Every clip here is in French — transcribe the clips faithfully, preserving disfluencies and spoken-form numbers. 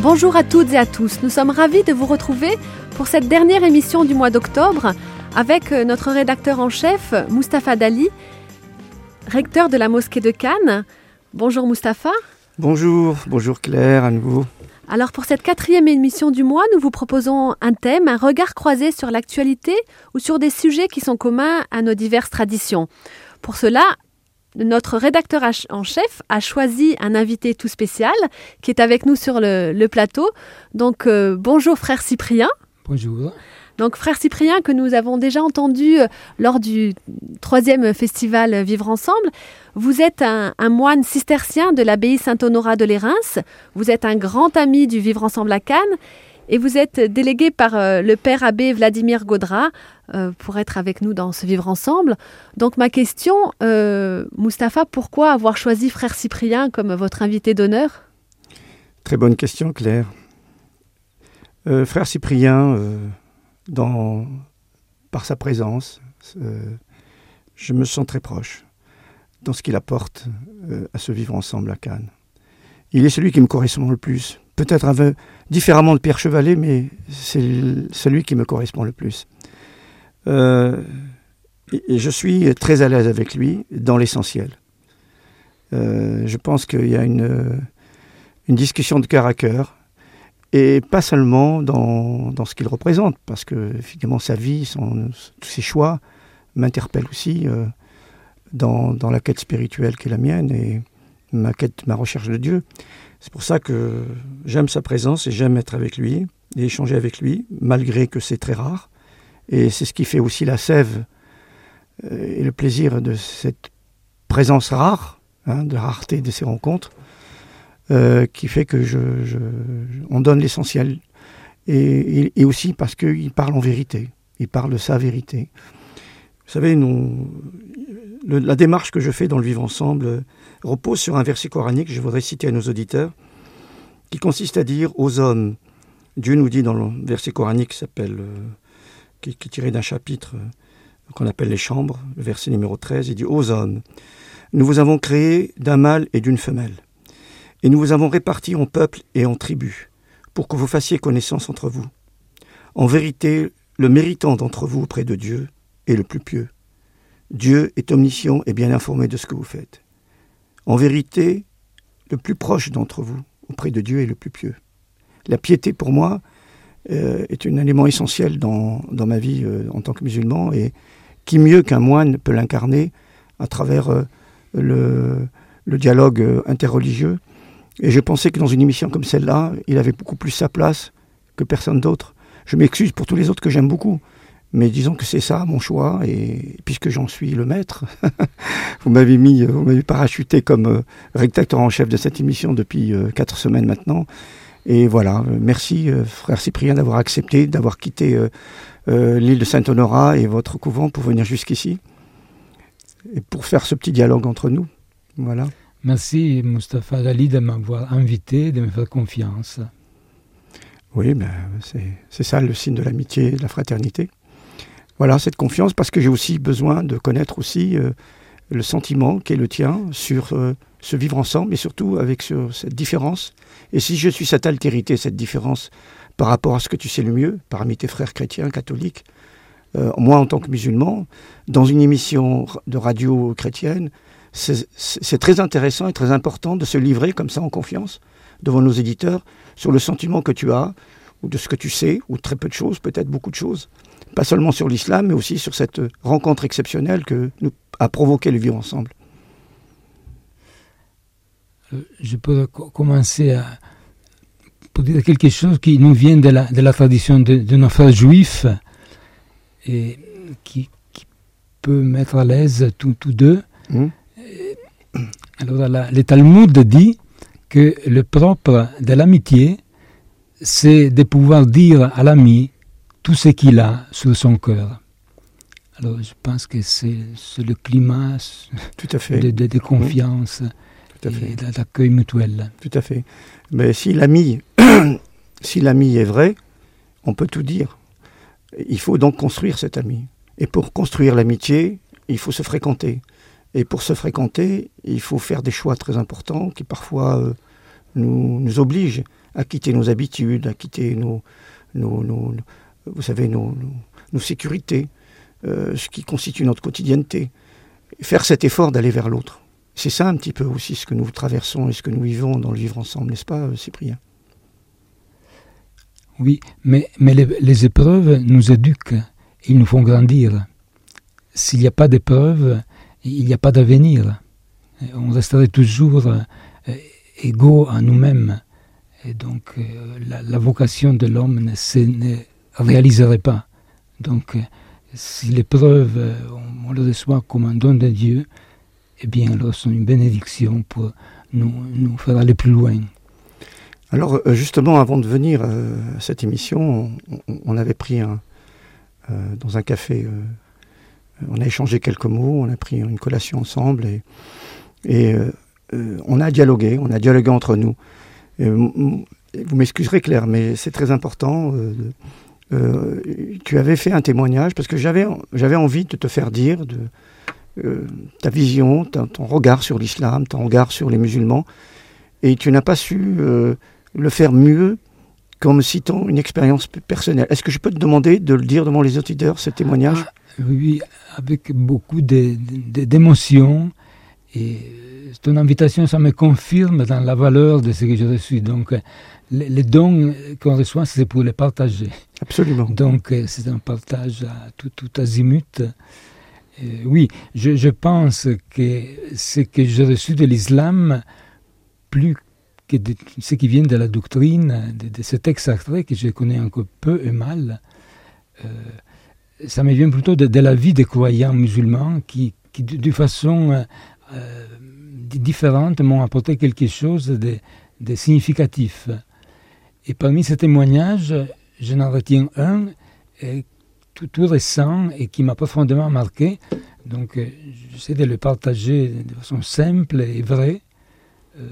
Bonjour à toutes et à tous, nous sommes ravis de vous retrouver pour cette dernière émission du mois d'octobre avec notre rédacteur en chef, Mustapha Dali, recteur de la mosquée de Cannes. Bonjour Mustapha. Bonjour, bonjour Claire à nouveau. Alors pour cette quatrième émission du mois, nous vous proposons un thème, un regard croisé sur l'actualité ou sur des sujets qui sont communs à nos diverses traditions. Pour cela, notre rédacteur en chef a choisi un invité tout spécial qui est avec nous sur le, le plateau. Donc euh, bonjour frère Cyprien. Bonjour. Donc frère Cyprien que nous avons déjà entendu lors du troisième festival Vivre Ensemble. Vous êtes un, un moine cistercien de l'abbaye Saint-Honorat de Lérins. Vous êtes un grand ami du Vivre Ensemble à Cannes. Et vous êtes délégué par euh, le père abbé Vladimir Gaudra euh, pour être avec nous dans ce Vivre Ensemble. Donc ma question, euh, Mustapha, pourquoi avoir choisi frère Cyprien comme votre invité d'honneur ? Très bonne question Claire. Euh, frère Cyprien, euh, dans, par sa présence, euh, je me sens très proche dans ce qu'il apporte euh, à ce Vivre Ensemble à Cannes. Il est celui qui me correspond le plus. Peut-être avec, différemment de Pierre Chevalet, mais c'est celui qui me correspond le plus. Euh, et, et je suis très à l'aise avec lui dans l'essentiel. Euh, je pense qu'il y a une, une discussion de cœur à cœur, et pas seulement dans, dans ce qu'il représente, parce que finalement sa vie, son, tous ses choix m'interpellent aussi euh, dans, dans la quête spirituelle qui est la mienne, et ma quête, ma recherche de Dieu. C'est pour ça que j'aime sa présence et j'aime être avec lui et échanger avec lui, malgré que c'est très rare. Et c'est ce qui fait aussi la sève et le plaisir de cette présence rare, hein, de la rareté de ces rencontres, euh, qui fait que je, je, on donne l'essentiel. Et, et, et aussi parce qu'il parle en vérité, il parle de sa vérité. Vous savez, nous, le, la démarche que je fais dans le Vivre Ensemble repose sur un verset coranique que je voudrais citer à nos auditeurs, qui consiste à dire aux hommes, Dieu nous dit dans le verset coranique qui s'appelle, euh, qui, qui est tiré d'un chapitre euh, qu'on appelle les chambres, le verset numéro treize, il dit aux hommes, nous vous avons créés d'un mâle et d'une femelle, et nous vous avons répartis en peuples et en tribus, pour que vous fassiez connaissance entre vous. En vérité, le méritant d'entre vous auprès de Dieu est le plus pieux. Dieu est omniscient et bien informé de ce que vous faites. En vérité, le plus proche d'entre vous, auprès de Dieu, est le plus pieux. La piété, pour moi, euh, est un élément essentiel dans, dans ma vie euh, en tant que musulman, et qui mieux qu'un moine peut l'incarner à travers euh, le, le dialogue euh, interreligieux. Et je pensais que dans une émission comme celle-là, il avait beaucoup plus sa place que personne d'autre. Je m'excuse pour tous les autres que j'aime beaucoup. Mais disons que c'est ça, mon choix, et puisque j'en suis le maître, vous m'avez mis, vous m'avez parachuté comme euh, rédacteur en chef de cette émission depuis euh, quatre semaines maintenant. Et voilà, euh, merci euh, frère Cyprien d'avoir accepté, d'avoir quitté euh, euh, l'île de Saint-Honorat et votre couvent pour venir jusqu'ici, et pour faire ce petit dialogue entre nous. Voilà. Merci Mustapha Dali de m'avoir invité, de me faire confiance. Oui, ben, c'est, c'est ça le signe de l'amitié et de la fraternité. Voilà, cette confiance, parce que j'ai aussi besoin de connaître aussi euh, le sentiment qui est le tien sur euh, ce vivre ensemble, et surtout avec sur cette différence. Et si je suis cette altérité, cette différence par rapport à ce que tu sais le mieux, parmi tes frères chrétiens, catholiques, euh, moi en tant que musulman, dans une émission de radio chrétienne, c'est, c'est, c'est très intéressant et très important de se livrer comme ça en confiance devant nos éditeurs sur le sentiment que tu as, ou de ce que tu sais, ou très peu de choses, peut-être beaucoup de choses. Pas seulement sur l'islam, mais aussi sur cette rencontre exceptionnelle que nous a provoqué le Vivre Ensemble. Je peux commencer à pour dire quelque chose qui nous vient de la, de la tradition de, de nos frères juifs et qui, qui peut mettre à l'aise tous deux. Mmh. Alors, la, le Talmud dit que le propre de l'amitié, c'est de pouvoir dire à l'ami tout ce qu'il a sur son cœur. Alors, je pense que c'est, c'est le climat tout à fait. De, de, de confiance oui. Tout à fait. Et d'accueil mutuel. Tout à fait. Mais si l'ami, si l'ami est vrai, on peut tout dire. Il faut donc construire cet ami. Et pour construire l'amitié, il faut se fréquenter. Et pour se fréquenter, il faut faire des choix très importants qui parfois euh, nous, nous obligent à quitter nos habitudes, à quitter nos, nos, nos vous savez, nos, nos, nos sécurités, euh, ce qui constitue notre quotidienneté. Faire cet effort d'aller vers l'autre. C'est ça un petit peu aussi ce que nous traversons et ce que nous vivons dans le vivre ensemble, n'est-ce pas, Cyprien ? Oui, mais, mais les, les épreuves nous éduquent, ils nous font grandir. S'il n'y a pas d'épreuves, il n'y a pas d'avenir. On resterait toujours euh, égaux à nous-mêmes. Et donc, euh, la, la vocation de l'homme ne se ne réaliserait pas. Donc, euh, si l'épreuve, euh, on, on le reçoit comme un don de Dieu, eh bien, alors c'est une bénédiction pour nous, nous faire aller plus loin. Alors, justement, avant de venir euh, à cette émission, on, on avait pris un, euh, dans un café, euh, on a échangé quelques mots, on a pris une collation ensemble et, et euh, euh, on a dialogué, on a dialogué entre nous. Et, vous m'excuserez, Claire, mais c'est très important. Euh, euh, tu avais fait un témoignage parce que j'avais, j'avais envie de te faire dire de, euh, ta vision, ta, ton regard sur l'islam, ton regard sur les musulmans, et tu n'as pas su euh, le faire mieux qu'en me citant une expérience personnelle. Est-ce que je peux te demander de le dire devant les auditeurs, ce témoignage ? Ah, oui, avec beaucoup de, de, d'émotions. Et ton invitation, ça me confirme dans la valeur de ce que je reçu. Donc, les, les dons qu'on reçoit, c'est pour les partager. Absolument. Donc, c'est un partage à tout, tout azimut. Et oui, je, je pense que ce que j'ai reçu de l'islam, plus que de ce qui vient de la doctrine, de, de ces textes sacrés que je connais encore peu et mal, euh, ça me vient plutôt de, de la vie des croyants musulmans qui, qui de, de façon euh, différente, m'ont apporté quelque chose de, de significatif. Et parmi ces témoignages, je n'en retiens un et tout, tout récent et qui m'a profondément marqué. Donc, euh, j'essaie de le partager de façon simple et vraie. Euh,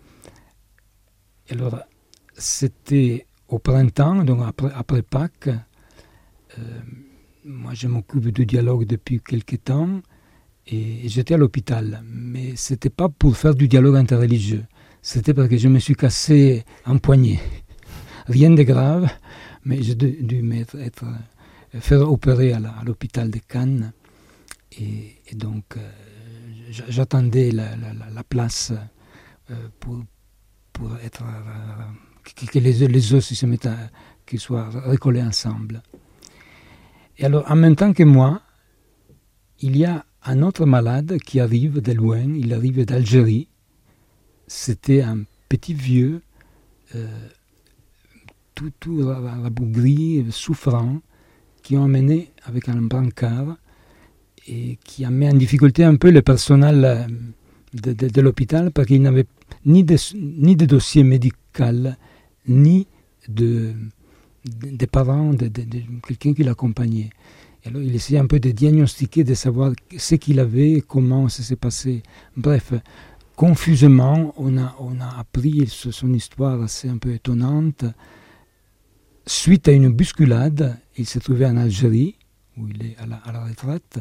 Alors, c'était au printemps, donc après, après Pâques. Euh, moi, je m'occupe du dialogue depuis quelques temps et j'étais à l'hôpital. Mais ce n'était pas pour faire du dialogue interreligieux. C'était parce que je me suis cassé un poignet. Rien de grave, mais j'ai dû, dû m'être, être, faire opérer à, la, à l'hôpital de Cannes. Et, et donc, euh, j'attendais la, la, la place euh, pour... pour être, euh, que, que les, les os se mettent à, qu'ils soient recollés ensemble. Et alors, en même temps que moi, il y a un autre malade qui arrive de loin, il arrive d'Algérie. C'était un petit vieux, euh, tout, tout rabougri, souffrant, qui ont emmené avec un brancard et qui a mis en difficulté un peu le personnel de, de, de l'hôpital parce qu'il n'avait ni de, ni de dossier médical, ni de, de, de parents, de, de, de quelqu'un qui l'accompagnait. Et alors, il essayait un peu de diagnostiquer, de savoir ce qu'il avait, comment ça s'est passé. Bref, confusément, on a, on a appris son histoire assez un peu étonnante. Suite à une bousculade, il s'est trouvé en Algérie, où il est à la, à la retraite.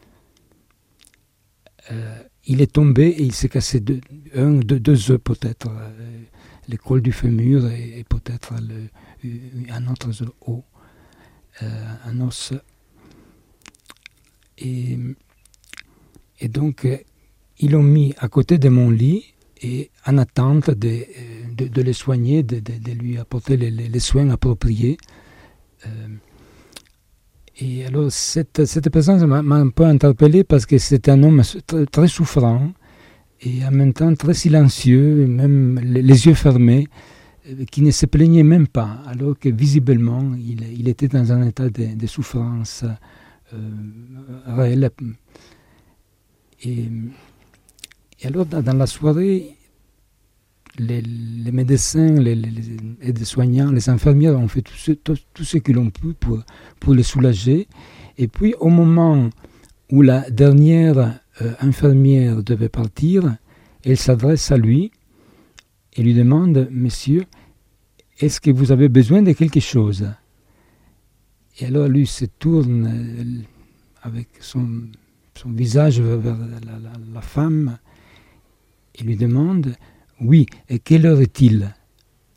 Euh, il est tombé et il s'est cassé deux, un, deux, deux œufs peut-être, euh, le col du fémur et, et peut-être le, un autre os, euh, un os. Et, et donc, euh, ils l'ont mis à côté de mon lit et en attente de, de, de le soigner, de, de, de lui apporter les, les, les soins appropriés. Euh, Et alors, cette, cette personne m'a, m'a un peu interpellé parce que c'était un homme très, très souffrant et en même temps très silencieux, même les, les yeux fermés, qui ne se plaignait même pas, alors que visiblement, il, il était dans un état de, de souffrance euh, réelle. Et, et alors, dans, dans la soirée, les, les médecins, les, les, les aides-soignants, les infirmières ont fait tout ce, tout, tout ce qu'ils ont pu pour, pour le soulager. Et puis, au moment où la dernière euh, infirmière devait partir, elle s'adresse à lui et lui demande « Monsieur, est-ce que vous avez besoin de quelque chose ?» Et alors, lui se tourne euh, avec son, son visage vers, vers la, la, la femme et lui demande « Oui, et quelle heure est-il ?»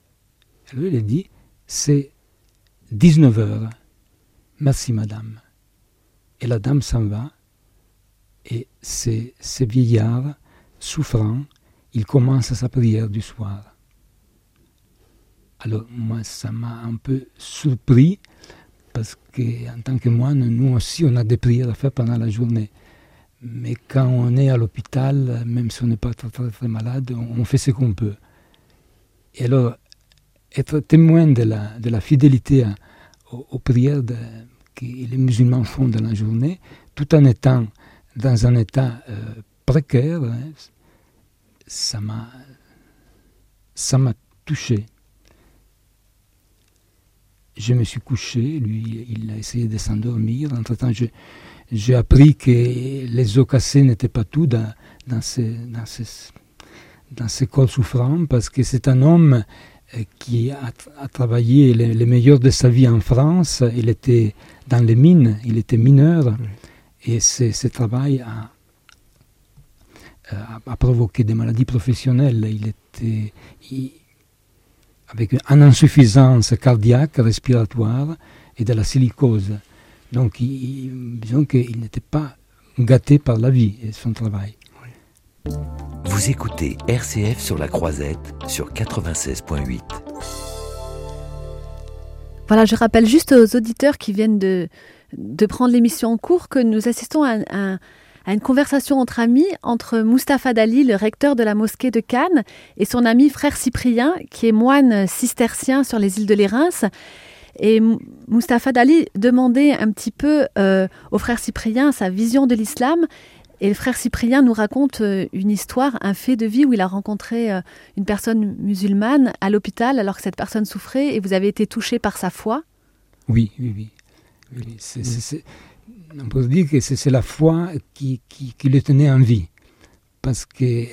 Alors il a dit, c'est dix-neuf heures. Merci madame. Et la dame s'en va. Et ces, ces vieillards, souffrants, ils commencent sa prière du soir. Alors moi, ça m'a un peu surpris, parce qu'en tant que moine, nous aussi, on a des prières à faire pendant la journée. Mais quand on est à l'hôpital, même si on n'est pas très, très, très malade, on fait ce qu'on peut. Et alors, être témoin de la, de la fidélité à, aux, aux prières de, que les musulmans font dans la journée, tout en étant dans un état euh, précaire, hein, ça m'a, ça m'a touché. Je me suis couché, lui, il a essayé de s'endormir. Entre-temps, je, j'ai appris que les os cassés n'étaient pas tout dans, dans, ces, dans, ces, dans ces corps souffrants, parce que c'est un homme qui a, a travaillé les, les meilleurs de sa vie en France. Il était dans les mines, il était mineur, oui. Et ce, ce travail a, a, a provoqué des maladies professionnelles. Il était il, avec une insuffisance cardiaque, respiratoire et de la silicose. Donc, il, disons qu'il n'était pas gâté par la vie et son travail. Oui. Vous écoutez R C F sur la Croisette, sur quatre-vingt-seize virgule huit. Voilà, je rappelle juste aux auditeurs qui viennent de, de prendre l'émission en cours que nous assistons à, à, à une conversation entre amis, entre Mustapha Dali, le recteur de la mosquée de Cannes, et son ami frère Cyprien, qui est moine cistercien sur les îles de Lérins. Et Mustapha Dali demandait un petit peu euh, au frère Cyprien sa vision de l'islam. Et le frère Cyprien nous raconte euh, une histoire, un fait de vie où il a rencontré euh, une personne musulmane à l'hôpital alors que cette personne souffrait et vous avez été touché par sa foi. Oui, oui, oui. oui c'est, oui. C'est, c'est, on peut dire que c'est, c'est la foi qui, qui, qui le tenait en vie. Parce que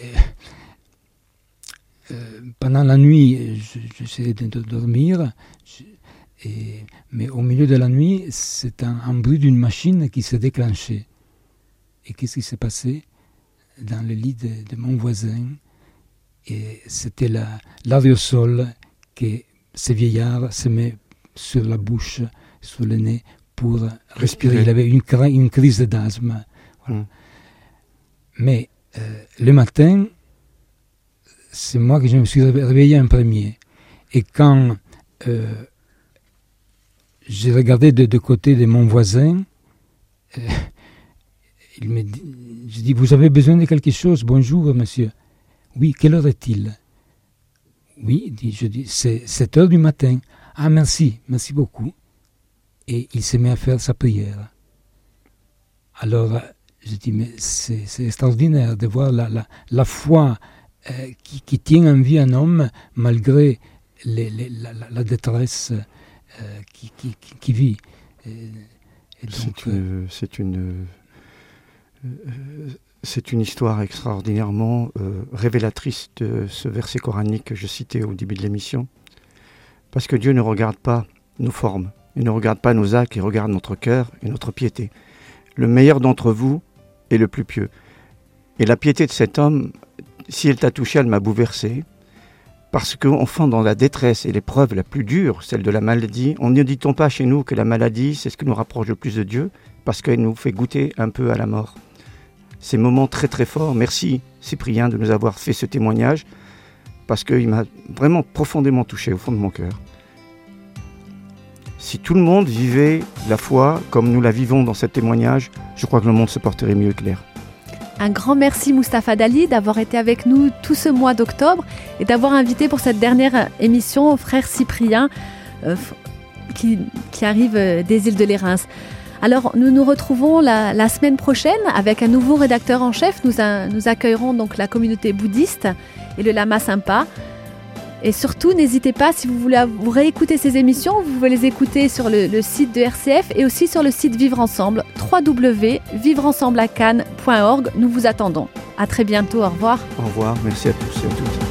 euh, pendant la nuit, je, j'essayais de dormir. Je, Et, mais au milieu de la nuit, c'est un, un bruit d'une machine qui s'est déclenché. Et qu'est-ce qui s'est passé dans le lit de, de mon voisin? Et c'était la, l'aérosol que ce vieillard se met sur la bouche, sur le nez, pour respirer. respirer. Il avait une, une crise d'asthme. Voilà. Mmh. Mais euh, le matin, c'est moi que je me suis réveillé en premier. Et quand... Euh, j'ai regardé de, de côté de mon voisin. Euh, il me dit, je dis, vous avez besoin de quelque chose? Bonjour, monsieur. Oui, quelle heure est-il? Oui, dit, je dis, c'est sept heures du matin. Ah, merci, merci beaucoup. Et il se met à faire sa prière. Alors, je dis, mais c'est, c'est extraordinaire de voir la, la, la foi euh, qui, qui tient en vie un homme malgré les, les, la, la détresse Euh, qui, qui, qui, qui vit. Et, et donc, c'est, une, c'est, une, euh, c'est une histoire extraordinairement euh, révélatrice de ce verset coranique que je citais au début de l'émission. Parce que Dieu ne regarde pas nos formes, il ne regarde pas nos actes, il regarde notre cœur et notre piété. Le meilleur d'entre vous est le plus pieux. Et la piété de cet homme, si elle t'a touché, elle m'a bouleversé. Parce qu'enfant, dans la détresse et l'épreuve la plus dure, celle de la maladie, on ne dit-on pas chez nous que la maladie, c'est ce qui nous rapproche le plus de Dieu, parce qu'elle nous fait goûter un peu à la mort. Ces moments très très forts, merci Cyprien de nous avoir fait ce témoignage, parce qu'il m'a vraiment profondément touché au fond de mon cœur. Si tout le monde vivait la foi comme nous la vivons dans ce témoignage, je crois que le monde se porterait mieux, Claire. Un grand merci Mustapha Dali d'avoir été avec nous tout ce mois d'octobre et d'avoir invité pour cette dernière émission frère Cyprien euh, qui, qui arrive des îles de Lérins. Alors nous nous retrouvons la, la semaine prochaine avec un nouveau rédacteur en chef. Nous, a, nous accueillerons donc la communauté bouddhiste et le lama Sampa. Et surtout, n'hésitez pas, si vous voulez vous réécouter ces émissions, vous pouvez les écouter sur le, le site de R C F et aussi sur le site Vivre Ensemble, w w w point vivre ensemble à cannes point org. Nous vous attendons. À très bientôt, au revoir. Au revoir, merci à tous et à toutes.